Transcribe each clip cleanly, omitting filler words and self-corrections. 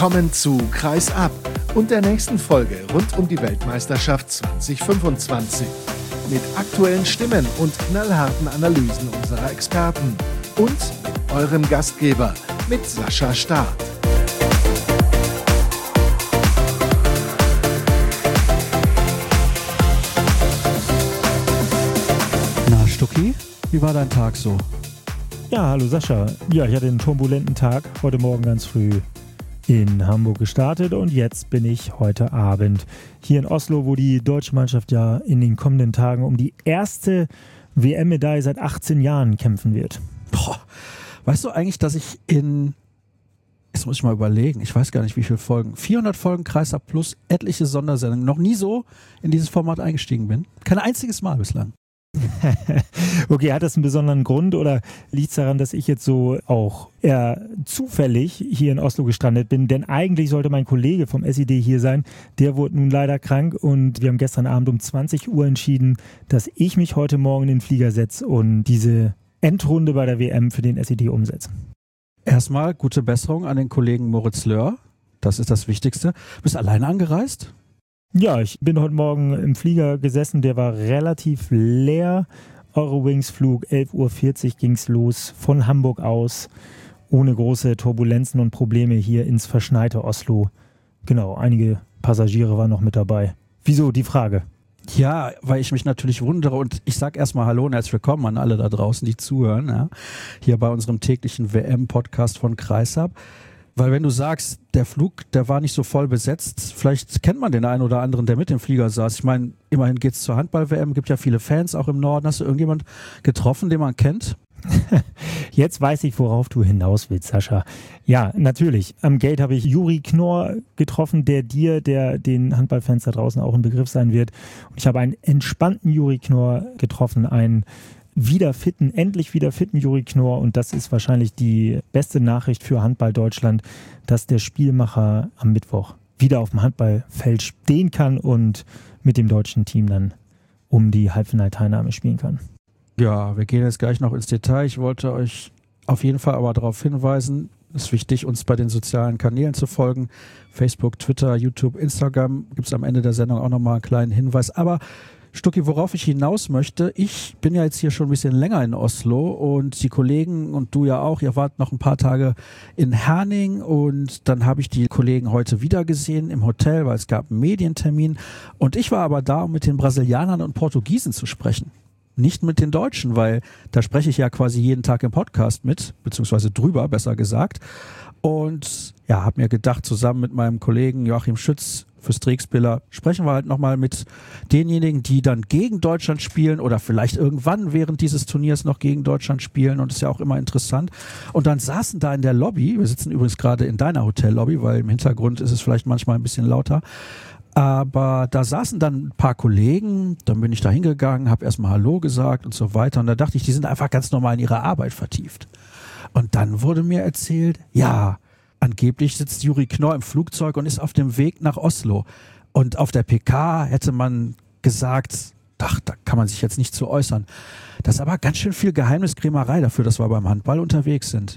Willkommen zu Kreis ab und der nächsten Folge rund um die Weltmeisterschaft 2025. Mit aktuellen Stimmen und knallharten Analysen unserer Experten und mit eurem Gastgeber, mit Sascha Staat. Na Stucki, wie war dein Tag so? Ja, hallo Sascha. Ja, ich hatte einen turbulenten Tag, heute Morgen ganz früh in Hamburg gestartet und jetzt bin ich heute Abend hier in Oslo, wo die deutsche Mannschaft ja in den kommenden Tagen um die erste WM-Medaille seit 18 Jahren kämpfen wird. Boah, weißt du eigentlich, dass ich jetzt muss ich mal überlegen, ich weiß gar nicht wie viele Folgen, 400 Folgen Kreis ab plus etliche Sondersendungen, noch nie so in dieses Format eingestiegen bin? Kein einziges Mal bislang. Okay, hat das einen besonderen Grund oder liegt es daran, dass ich jetzt so auch eher zufällig hier in Oslo gestrandet bin? Denn eigentlich sollte mein Kollege vom SED hier sein. Der wurde nun leider krank und wir haben gestern Abend um 20 Uhr entschieden, dass ich mich heute Morgen in den Flieger setze und diese Endrunde bei der WM für den SED umsetze. Erstmal gute Besserung an den Kollegen Moritz Löhr. Das ist das Wichtigste. Bist du alleine angereist? Ja, ich bin heute Morgen im Flieger gesessen, der war relativ leer. Eurowings-Flug, 11.40 Uhr ging es los von Hamburg aus, ohne große Turbulenzen und Probleme hier ins verschneite Oslo. Genau, einige Passagiere waren noch mit dabei. Wieso die Frage? Ja, weil ich mich natürlich wundere und ich sag erstmal Hallo und herzlich willkommen an alle da draußen, die zuhören, ja, hier bei unserem täglichen WM-Podcast von Kreisab. Weil wenn du sagst, der Flug, der war nicht so voll besetzt, vielleicht kennt man den einen oder anderen, der mit dem Flieger saß. Ich meine, immerhin geht's zur Handball-WM, gibt ja viele Fans auch im Norden. Hast du irgendjemand getroffen, den man kennt? Jetzt weiß ich, worauf du hinaus willst, Sascha. Ja, natürlich. Am Gate habe ich Juri Knorr getroffen, der den Handballfans da draußen auch ein Begriff sein wird. Und ich habe einen entspannten Juri Knorr getroffen, einen endlich wieder fitten Juri Knorr, und das ist wahrscheinlich die beste Nachricht für Handball Deutschland, dass der Spielmacher am Mittwoch wieder auf dem Handballfeld stehen kann und mit dem deutschen Team dann um die Halbfinalteilnahme spielen kann. Ja, wir gehen jetzt gleich noch ins Detail. Ich wollte euch auf jeden Fall aber darauf hinweisen, es ist wichtig, uns bei den sozialen Kanälen zu folgen. Facebook, Twitter, YouTube, Instagram. Gibt es am Ende der Sendung auch nochmal einen kleinen Hinweis. Aber Stucki, worauf ich hinaus möchte, ich bin ja jetzt hier schon ein bisschen länger in Oslo und die Kollegen und du ja auch, ihr wart noch ein paar Tage in Herning und dann habe ich die Kollegen heute wieder gesehen im Hotel, weil es gab einen Medientermin und ich war aber da, um mit den Brasilianern und Portugiesen zu sprechen. Nicht mit den Deutschen, weil da spreche ich ja quasi jeden Tag im Podcast mit, beziehungsweise drüber, besser gesagt. Und ja, habe mir gedacht, zusammen mit meinem Kollegen Joachim Schütz fürs Trickspiller sprechen wir halt nochmal mit denjenigen, die dann gegen Deutschland spielen oder vielleicht irgendwann während dieses Turniers noch gegen Deutschland spielen, und ist ja auch immer interessant. Und dann saßen da in der Lobby, wir sitzen übrigens gerade in deiner Hotellobby, weil im Hintergrund ist es vielleicht manchmal ein bisschen lauter, aber da saßen dann ein paar Kollegen, dann bin ich da hingegangen, habe erstmal Hallo gesagt und so weiter, und da dachte ich, die sind einfach ganz normal in ihre Arbeit vertieft. Und dann wurde mir erzählt, ja, angeblich sitzt Juri Knorr im Flugzeug und ist auf dem Weg nach Oslo. Und auf der PK hätte man gesagt, ach, da kann man sich jetzt nicht zu äußern. Das ist aber ganz schön viel Geheimniskrämerei dafür, dass wir beim Handball unterwegs sind.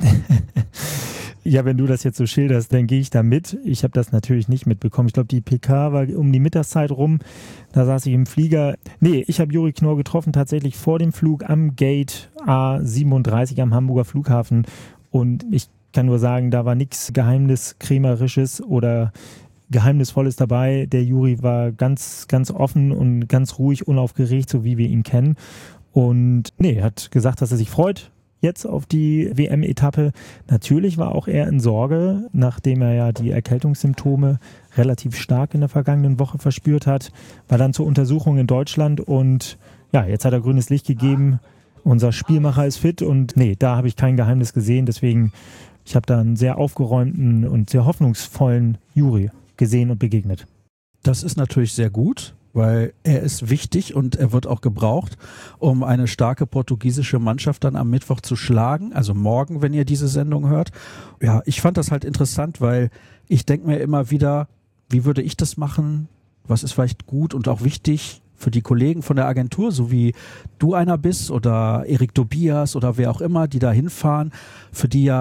Ja, wenn du das jetzt so schilderst, dann gehe ich da mit. Ich habe das natürlich nicht mitbekommen. Ich glaube, die PK war um die Mittagszeit rum. Da saß ich im Flieger. Nee, ich habe Juri Knorr getroffen, tatsächlich vor dem Flug am Gate A37 am Hamburger Flughafen. Und ich kann nur sagen, da war nichts Geheimniskrämerisches oder Geheimnisvolles dabei. Der Juri war ganz, ganz offen und ganz ruhig, unaufgeregt, so wie wir ihn kennen. Und hat gesagt, dass er sich freut jetzt auf die WM-Etappe. Natürlich war auch er in Sorge, nachdem er ja die Erkältungssymptome relativ stark in der vergangenen Woche verspürt hat, war dann zur Untersuchung in Deutschland und ja, jetzt hat er grünes Licht gegeben. Unser Spielmacher ist fit und da habe ich kein Geheimnis gesehen, deswegen ich habe da einen sehr aufgeräumten und sehr hoffnungsvollen Juri gesehen und begegnet. Das ist natürlich sehr gut, weil er ist wichtig und er wird auch gebraucht, um eine starke portugiesische Mannschaft dann am Mittwoch zu schlagen, also morgen, wenn ihr diese Sendung hört. Ja, ich fand das halt interessant, weil ich denke mir immer wieder, wie würde ich das machen? Was ist vielleicht gut und auch wichtig für die Kollegen von der Agentur, so wie du einer bist oder Erik Tobias oder wer auch immer, die da hinfahren, für die ja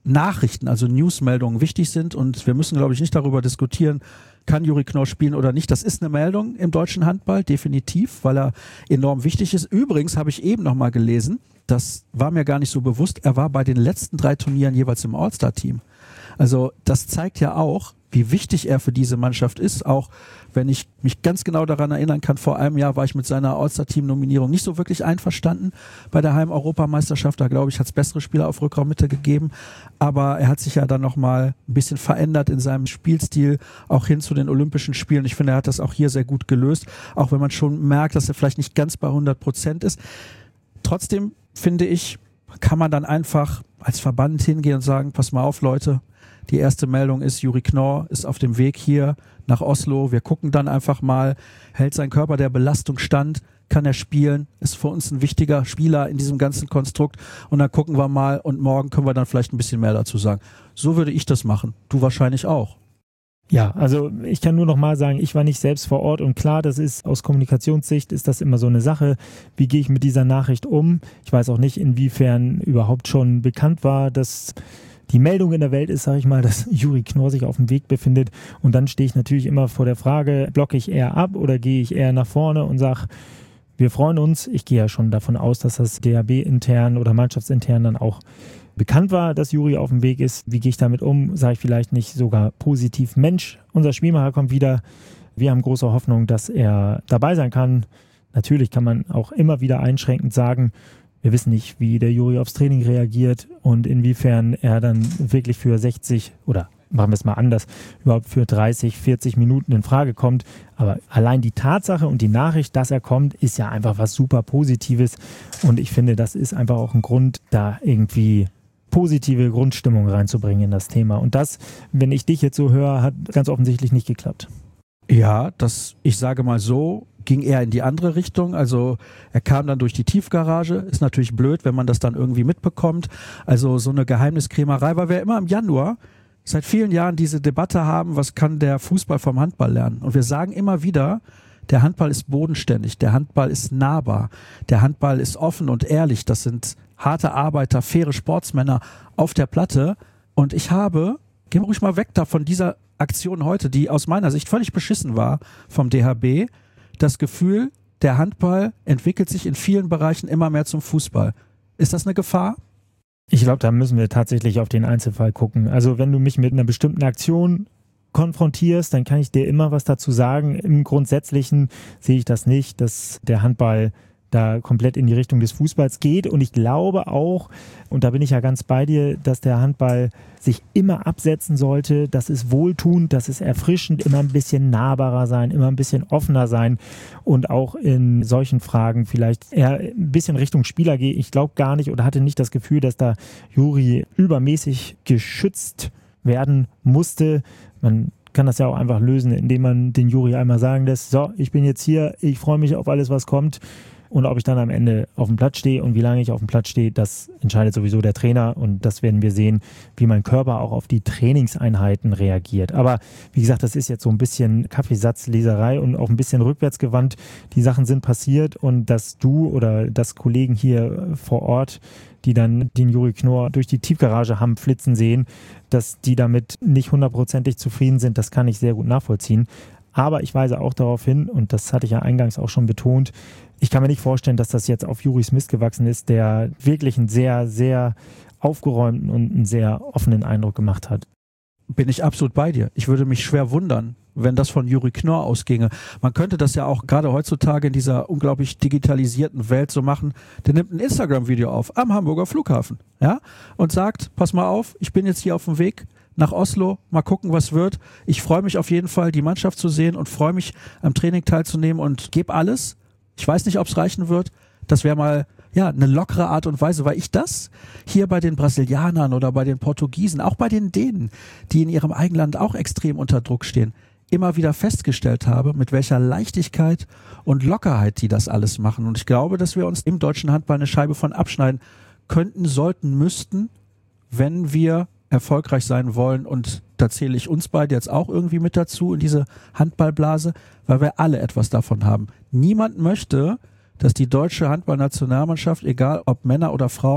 Nachrichten, also Newsmeldungen wichtig sind und wir müssen, glaube ich, nicht darüber diskutieren, kann Juri Knorr spielen oder nicht. Das ist eine Meldung im deutschen Handball, definitiv, weil er enorm wichtig ist. Übrigens habe ich eben noch mal gelesen, das war mir gar nicht so bewusst, er war bei den letzten 3 Turnieren jeweils im All-Star-Team. Also das zeigt ja auch, wie wichtig er für diese Mannschaft ist, auch wenn ich mich ganz genau daran erinnern kann, vor einem Jahr war ich mit seiner All-Star-Team-Nominierung nicht so wirklich einverstanden bei der Heim-Europameisterschaft. Da glaube ich, hat es bessere Spieler auf Rückraummitte gegeben, aber er hat sich ja dann nochmal ein bisschen verändert in seinem Spielstil, auch hin zu den Olympischen Spielen. Ich finde, er hat das auch hier sehr gut gelöst, auch wenn man schon merkt, dass er vielleicht nicht ganz bei 100% ist. Trotzdem, finde ich, kann man dann einfach als Verband hingehen und sagen, pass mal auf, Leute, die erste Meldung ist, Juri Knorr ist auf dem Weg hier nach Oslo. Wir gucken dann einfach mal, hält sein Körper der Belastung stand, kann er spielen, ist für uns ein wichtiger Spieler in diesem ganzen Konstrukt und dann gucken wir mal und morgen können wir dann vielleicht ein bisschen mehr dazu sagen. So würde ich das machen. Du wahrscheinlich auch. Ja, also ich kann nur noch mal sagen, ich war nicht selbst vor Ort und klar, das ist aus Kommunikationssicht ist das immer so eine Sache. Wie gehe ich mit dieser Nachricht um? Ich weiß auch nicht, inwiefern überhaupt schon bekannt war, dass die Meldung in der Welt ist, sage ich mal, dass Juri Knorr sich auf dem Weg befindet und dann stehe ich natürlich immer vor der Frage, blocke ich eher ab oder gehe ich eher nach vorne und sage, wir freuen uns. Ich gehe ja schon davon aus, dass das DHB-intern oder mannschaftsintern dann auch bekannt war, dass Juri auf dem Weg ist. Wie gehe ich damit um? Sage ich vielleicht nicht sogar positiv, Mensch, unser Spielmacher kommt wieder. Wir haben große Hoffnung, dass er dabei sein kann. Natürlich kann man auch immer wieder einschränkend sagen, wir wissen nicht, wie der Juri aufs Training reagiert und inwiefern er dann wirklich für 60 oder machen wir es mal anders, überhaupt für 30, 40 Minuten in Frage kommt. Aber allein die Tatsache und die Nachricht, dass er kommt, ist ja einfach was super Positives. Und ich finde, das ist einfach auch ein Grund, da irgendwie positive Grundstimmung reinzubringen in das Thema. Und das, wenn ich dich jetzt so höre, hat ganz offensichtlich nicht geklappt. Ja, ich sage mal so, ging eher in die andere Richtung. Also er kam dann durch die Tiefgarage. Ist natürlich blöd, wenn man das dann irgendwie mitbekommt. Also so eine Geheimniskrämerei, weil wir immer im Januar seit vielen Jahren diese Debatte haben, was kann der Fußball vom Handball lernen? Und wir sagen immer wieder, der Handball ist bodenständig, der Handball ist nahbar, der Handball ist offen und ehrlich. Das sind harte Arbeiter, faire Sportsmänner auf der Platte. Und ich gehen wir ruhig mal weg da von dieser Aktion heute, die aus meiner Sicht völlig beschissen war vom DHB, das Gefühl, der Handball entwickelt sich in vielen Bereichen immer mehr zum Fußball. Ist das eine Gefahr? Ich glaube, da müssen wir tatsächlich auf den Einzelfall gucken. Also wenn du mich mit einer bestimmten Aktion konfrontierst, dann kann ich dir immer was dazu sagen. Im Grundsätzlichen sehe ich das nicht, dass der Handball da komplett in die Richtung des Fußballs geht. Und ich glaube auch, und da bin ich ja ganz bei dir, dass der Handball sich immer absetzen sollte. Das ist wohltuend, das ist erfrischend, immer ein bisschen nahbarer sein, immer ein bisschen offener sein und auch in solchen Fragen vielleicht eher ein bisschen Richtung Spieler gehen. Ich glaube gar nicht oder hatte nicht das Gefühl, dass da Juri übermäßig geschützt werden musste. Man kann das ja auch einfach lösen, indem man den Juri einmal sagen lässt, so, ich bin jetzt hier, ich freue mich auf alles, was kommt. Und ob ich dann am Ende auf dem Platz stehe und wie lange ich auf dem Platz stehe, das entscheidet sowieso der Trainer. Und das werden wir sehen, wie mein Körper auch auf die Trainingseinheiten reagiert. Aber wie gesagt, das ist jetzt so ein bisschen Kaffeesatzleserei und auch ein bisschen rückwärtsgewandt. Die Sachen sind passiert und dass du oder dass Kollegen hier vor Ort, die dann den Juri Knorr durch die Tiefgarage haben flitzen sehen, dass die damit nicht 100%ig zufrieden sind, das kann ich sehr gut nachvollziehen. Aber ich weise auch darauf hin, und das hatte ich ja eingangs auch schon betont, ich kann mir nicht vorstellen, dass das jetzt auf Juris Mist gewachsen ist, der wirklich einen sehr, sehr aufgeräumten und einen sehr offenen Eindruck gemacht hat. Bin ich absolut bei dir. Ich würde mich schwer wundern, wenn das von Juri Knorr ausginge. Man könnte das ja auch gerade heutzutage in dieser unglaublich digitalisierten Welt so machen. Der nimmt ein Instagram-Video auf am Hamburger Flughafen, ja, und sagt, pass mal auf, ich bin jetzt hier auf dem Weg nach Oslo, mal gucken, was wird. Ich freue mich auf jeden Fall, die Mannschaft zu sehen und freue mich, am Training teilzunehmen und gebe alles. Ich weiß nicht, ob es reichen wird. Das wäre mal eine lockere Art und Weise, weil ich das hier bei den Brasilianern oder bei den Portugiesen, auch bei den Dänen, die in ihrem Eigenland auch extrem unter Druck stehen, immer wieder festgestellt habe, mit welcher Leichtigkeit und Lockerheit die das alles machen. Und ich glaube, dass wir uns im deutschen Handball eine Scheibe von abschneiden könnten, sollten, müssten, wenn wir erfolgreich sein wollen, und da zähle ich uns beide jetzt auch irgendwie mit dazu in diese Handballblase, weil wir alle etwas davon haben. Niemand möchte, dass die deutsche Handballnationalmannschaft, egal ob Männer oder Frauen,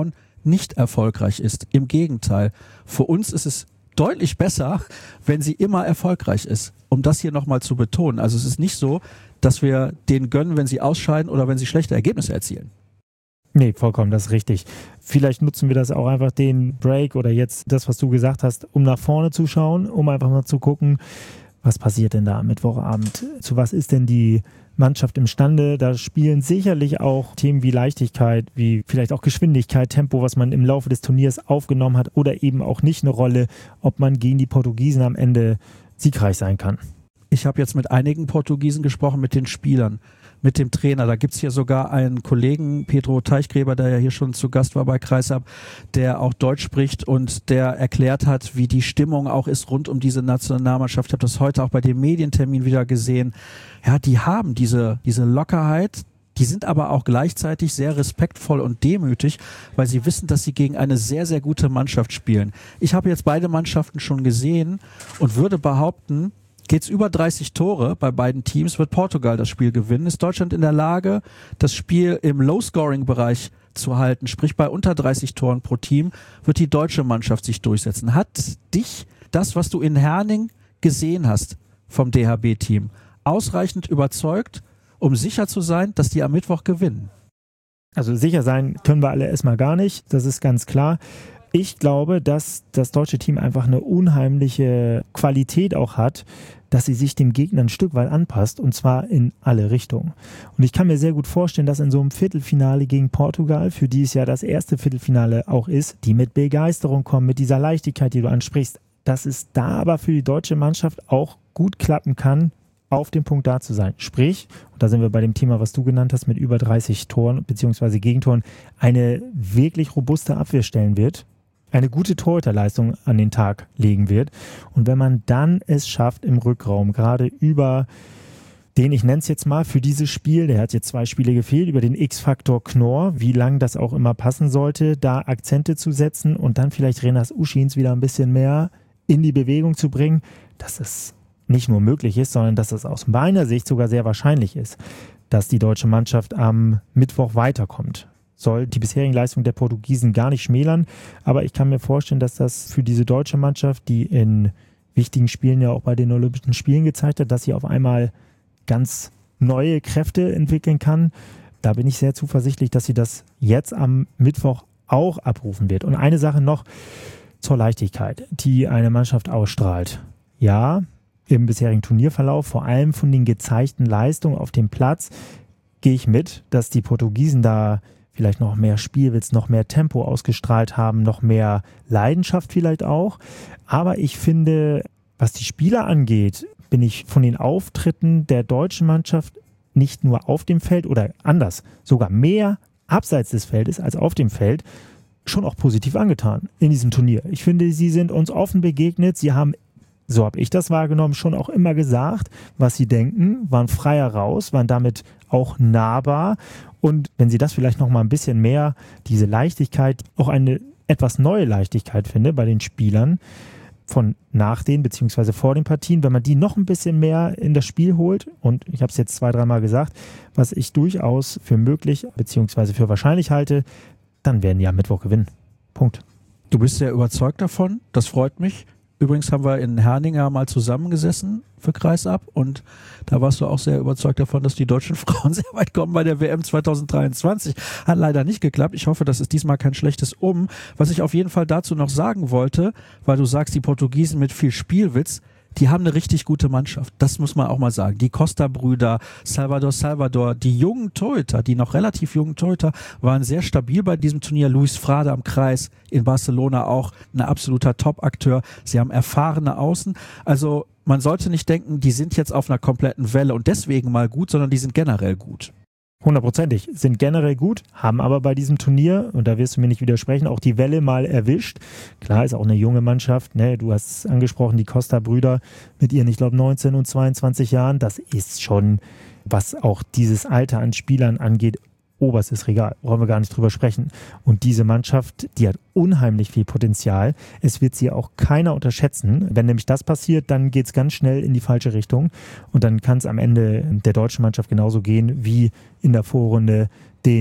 nicht erfolgreich ist. Im Gegenteil, für uns ist es deutlich besser, wenn sie immer erfolgreich ist, um das hier nochmal zu betonen. Also es ist nicht so, dass wir denen gönnen, wenn sie ausscheiden oder wenn sie schlechte Ergebnisse erzielen. Nee, vollkommen, das ist richtig. Vielleicht nutzen wir das auch einfach, den Break oder jetzt das, was du gesagt hast, um nach vorne zu schauen, um einfach mal zu gucken, was passiert denn da am Mittwochabend? Zu was ist denn die Mannschaft imstande? Da spielen sicherlich auch Themen wie Leichtigkeit, wie vielleicht auch Geschwindigkeit, Tempo, was man im Laufe des Turniers aufgenommen hat oder eben auch nicht eine Rolle, ob man gegen die Portugiesen am Ende siegreich sein kann. Ich habe jetzt mit einigen Portugiesen gesprochen, mit den Spielern, mit dem Trainer. Da gibt es hier sogar einen Kollegen, Pedro Teichgräber, der ja hier schon zu Gast war bei Kreisab, der auch Deutsch spricht und der erklärt hat, wie die Stimmung auch ist rund um diese Nationalmannschaft. Ich habe das heute auch bei dem Medientermin wieder gesehen. Ja, die haben diese Lockerheit. Die sind aber auch gleichzeitig sehr respektvoll und demütig, weil sie wissen, dass sie gegen eine sehr, sehr gute Mannschaft spielen. Ich habe jetzt beide Mannschaften schon gesehen und würde behaupten, geht's über 30 Tore bei beiden Teams, wird Portugal das Spiel gewinnen. Ist Deutschland in der Lage, das Spiel im Low-Scoring-Bereich zu halten, sprich bei unter 30 Toren pro Team, wird die deutsche Mannschaft sich durchsetzen. Hat dich das, was du in Herning gesehen hast vom DHB-Team, ausreichend überzeugt, um sicher zu sein, dass die am Mittwoch gewinnen? Also sicher sein können wir alle erstmal gar nicht, das ist ganz klar. Ich glaube, dass das deutsche Team einfach eine unheimliche Qualität auch hat, dass sie sich dem Gegner ein Stück weit anpasst und zwar in alle Richtungen. Und ich kann mir sehr gut vorstellen, dass in so einem Viertelfinale gegen Portugal, für die es ja das erste Viertelfinale auch ist, die mit Begeisterung kommen, mit dieser Leichtigkeit, die du ansprichst, dass es da aber für die deutsche Mannschaft auch gut klappen kann, auf dem Punkt da zu sein. Sprich, und da sind wir bei dem Thema, was du genannt hast, mit über 30 Toren bzw. Gegentoren, eine wirklich robuste Abwehr stellen wird, eine gute Torhüterleistung an den Tag legen wird. Und wenn man dann es schafft, im Rückraum, gerade über den, ich nenne es jetzt mal für dieses Spiel, der hat jetzt 2 Spiele gefehlt, über den X-Faktor Knorr, wie lang das auch immer passen sollte, da Akzente zu setzen und dann vielleicht Renas Uschins wieder ein bisschen mehr in die Bewegung zu bringen, dass es nicht nur möglich ist, sondern dass es aus meiner Sicht sogar sehr wahrscheinlich ist, dass die deutsche Mannschaft am Mittwoch weiterkommt. Soll die bisherigen Leistungen der Portugiesen gar nicht schmälern, aber ich kann mir vorstellen, dass das für diese deutsche Mannschaft, die in wichtigen Spielen ja auch bei den Olympischen Spielen gezeigt hat, dass sie auf einmal ganz neue Kräfte entwickeln kann. Da bin ich sehr zuversichtlich, dass sie das jetzt am Mittwoch auch abrufen wird. Und eine Sache noch zur Leichtigkeit, die eine Mannschaft ausstrahlt. Ja, im bisherigen Turnierverlauf, vor allem von den gezeigten Leistungen auf dem Platz, gehe ich mit, dass die Portugiesen da vielleicht noch mehr Spielwitz, noch mehr Tempo ausgestrahlt haben, noch mehr Leidenschaft vielleicht auch. Aber ich finde, was die Spieler angeht, bin ich von den Auftritten der deutschen Mannschaft nicht nur auf dem Feld oder anders, sogar mehr abseits des Feldes als auf dem Feld, schon auch positiv angetan in diesem Turnier. Ich finde, sie sind uns offen begegnet. Sie haben, so habe ich das wahrgenommen, schon auch immer gesagt, was sie denken, waren freier raus, waren damit auch nahbar. Und wenn sie das vielleicht noch mal ein bisschen mehr, diese Leichtigkeit, auch eine etwas neue Leichtigkeit finde bei den Spielern von nach den bzw. vor den Partien, wenn man die noch ein bisschen mehr in das Spiel holt, und ich habe es jetzt 2-3 Mal gesagt, was ich durchaus für möglich bzw. für wahrscheinlich halte, dann werden die am Mittwoch gewinnen. Punkt. Du bist sehr überzeugt davon, das freut mich. Übrigens haben wir in Herning mal zusammengesessen für Kreisab und da warst du auch sehr überzeugt davon, dass die deutschen Frauen sehr weit kommen bei der WM 2023. Hat leider nicht geklappt. Ich hoffe, das ist diesmal kein schlechtes Was ich auf jeden Fall dazu noch sagen wollte, weil du sagst, die Portugiesen mit viel Spielwitz, die haben eine richtig gute Mannschaft. Das muss man auch mal sagen. Die Costa-Brüder, Salvador, die jungen Torhüter, die noch relativ jungen Torhüter, waren sehr stabil bei diesem Turnier. Luis Frade am Kreis, in Barcelona auch ein absoluter Top-Akteur. Sie haben erfahrene Außen. Also man sollte nicht denken, die sind jetzt auf einer kompletten Welle und deswegen mal gut, sondern die sind generell gut. 100%ig, sind generell gut, haben aber bei diesem Turnier, und da wirst du mir nicht widersprechen, auch die Welle mal erwischt. Klar, ist auch eine junge Mannschaft, ne? Du hast es angesprochen, die Costa-Brüder mit ihren, ich glaube, 19 und 22 Jahren, das ist schon, was auch dieses Alter an Spielern angeht, oberstes Regal, brauchen wir gar nicht drüber sprechen. Und diese Mannschaft, die hat unheimlich viel Potenzial. Es wird sie auch keiner unterschätzen. Wenn nämlich das passiert, dann geht es ganz schnell in die falsche Richtung. Und dann kann es am Ende der deutschen Mannschaft genauso gehen wie in der Vorrunde den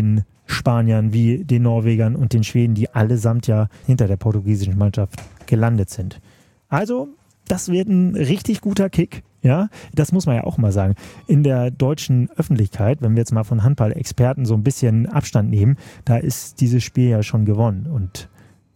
Spaniern wie den Norwegern und den Schweden, die allesamt ja hinter der portugiesischen Mannschaft gelandet sind. Also, das wird ein richtig guter Kick. Ja, das muss man ja auch mal sagen. In der deutschen Öffentlichkeit, wenn wir jetzt mal von Handball-Experten so ein bisschen Abstand nehmen, da ist dieses Spiel ja schon gewonnen. Und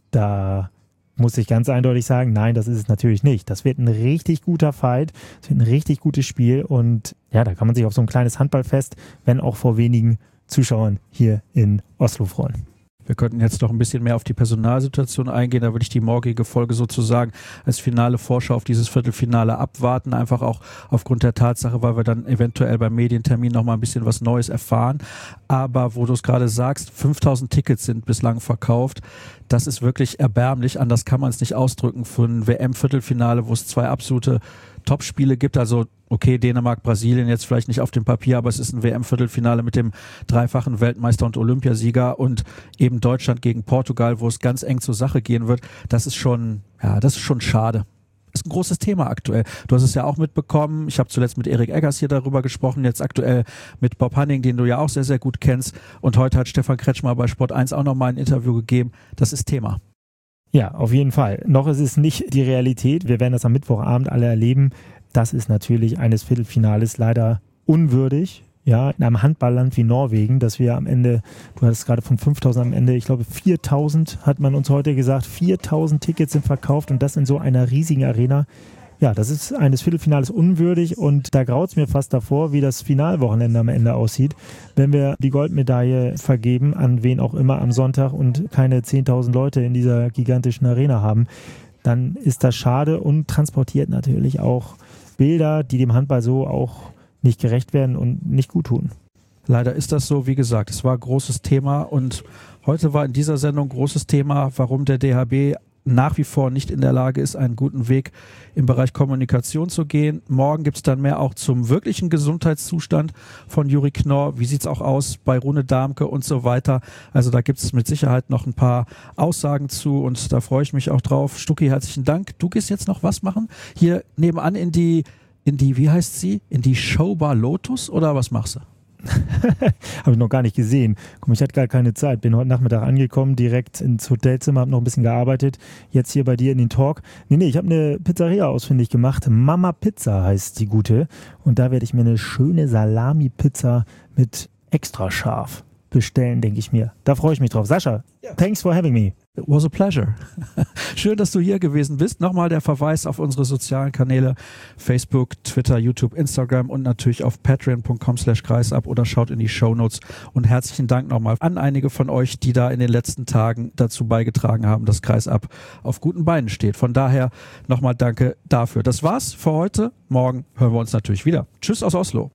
da muss ich ganz eindeutig sagen, nein, das ist es natürlich nicht. Das wird ein richtig guter Fight, das wird ein richtig gutes Spiel und ja, da kann man sich auf so ein kleines Handballfest, wenn auch vor wenigen Zuschauern hier in Oslo freuen. Wir könnten jetzt noch ein bisschen mehr auf die Personalsituation eingehen. Da würde ich die morgige Folge sozusagen als finale Vorschau auf dieses Viertelfinale abwarten. Einfach auch aufgrund der Tatsache, weil wir dann eventuell beim Medientermin noch mal ein bisschen was Neues erfahren. Aber wo du es gerade sagst, 5000 Tickets sind bislang verkauft. Das ist wirklich erbärmlich. Anders kann man es nicht ausdrücken für ein WM-Viertelfinale, wo es 2 absolute Topspiele gibt. Also okay, Dänemark, Brasilien jetzt vielleicht nicht auf dem Papier, aber es ist ein WM-Viertelfinale mit dem dreifachen Weltmeister und Olympiasieger und eben Deutschland gegen Portugal, wo es ganz eng zur Sache gehen wird. Das ist schon schade. Ist ein großes Thema aktuell. Du hast es ja auch mitbekommen. Ich habe zuletzt mit Erik Eggers hier darüber gesprochen, jetzt aktuell mit Bob Hanning, den du ja auch sehr, sehr gut kennst. Und heute hat Stefan Kretschmer bei Sport 1 auch nochmal ein Interview gegeben. Das ist Thema. Ja, auf jeden Fall. Noch ist es nicht die Realität. Wir werden das am Mittwochabend alle erleben. Das ist natürlich eines Viertelfinales leider unwürdig. Ja, in einem Handballland wie Norwegen, dass wir am Ende, du hattest gerade von 5.000 am Ende, ich glaube 4.000 hat man uns heute gesagt, 4.000 Tickets sind verkauft und das in so einer riesigen Arena. Ja, das ist eines Viertelfinales unwürdig und da graut es mir fast davor, wie das Finalwochenende am Ende aussieht, wenn wir die Goldmedaille vergeben, an wen auch immer am Sonntag und keine 10.000 Leute in dieser gigantischen Arena haben. Dann ist das schade und transportiert natürlich auch Bilder, die dem Handball so auch nicht gerecht werden und nicht gut tun. Leider ist das so, wie gesagt, es war ein großes Thema und heute war in dieser Sendung großes Thema, warum der DHB nach wie vor nicht in der Lage ist, einen guten Weg im Bereich Kommunikation zu gehen. Morgen gibt es dann mehr auch zum wirklichen Gesundheitszustand von Juri Knorr. Wie sieht es auch aus bei Rune Darmke und so weiter? Also da gibt es mit Sicherheit noch ein paar Aussagen zu und da freue ich mich auch drauf. Stucki, herzlichen Dank. Du gehst jetzt noch was machen? Hier nebenan in die, wie heißt sie? In die Showbar Lotus oder was machst du? Habe ich noch gar nicht gesehen. Komm, ich hatte gar keine Zeit. Bin heute Nachmittag angekommen, direkt ins Hotelzimmer, habe noch ein bisschen gearbeitet. Jetzt hier bei dir in den Talk. Nee, ich habe eine Pizzeria ausfindig gemacht. Mama Pizza heißt die gute. Und da werde ich mir eine schöne Salami-Pizza mit extra scharf bestellen, denke ich mir. Da freue ich mich drauf. Sascha, thanks for having me. It was a pleasure. Schön, dass du hier gewesen bist. Nochmal der Verweis auf unsere sozialen Kanäle Facebook, Twitter, YouTube, Instagram und natürlich auf patreon.com/kreisab oder schaut in die Shownotes. Und herzlichen Dank nochmal an einige von euch, die da in den letzten Tagen dazu beigetragen haben, dass Kreisab auf guten Beinen steht. Von daher nochmal danke dafür. Das war's für heute. Morgen hören wir uns natürlich wieder. Tschüss aus Oslo.